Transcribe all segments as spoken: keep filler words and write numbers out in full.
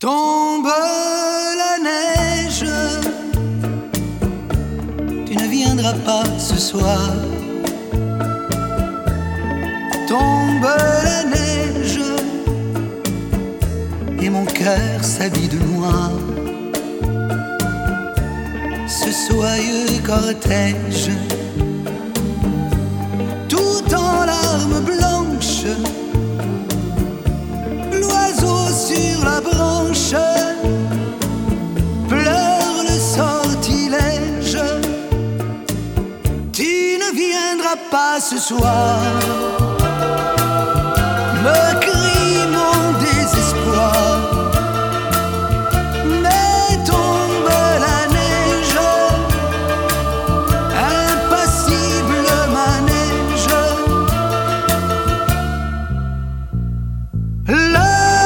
Tombe la neige, tu ne viendras pas ce soir. Tombe la neige, et mon cœur s'habille de noir. Ce soyeux cortège, tout en larmes blanches, l'oiseau sur la branche pleure le sortilège. Tu ne viendras pas ce soir, me crie mon désespoir. Mais tombe la neige, impassible manège. La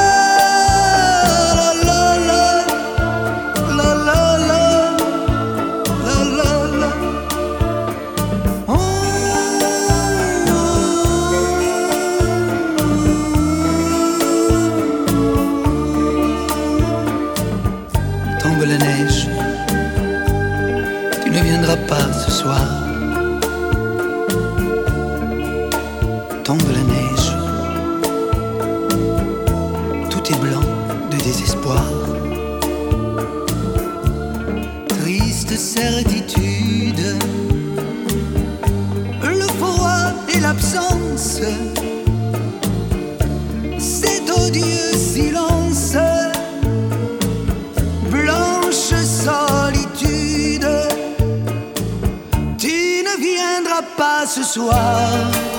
Tombe la neige, tu ne viendras pas ce soir. Tombe la neige, tout est blanc de désespoir. Triste certitude, le froid et l'absence, cet odieux silence. Blanche solitude, tu ne viendras pas ce soir.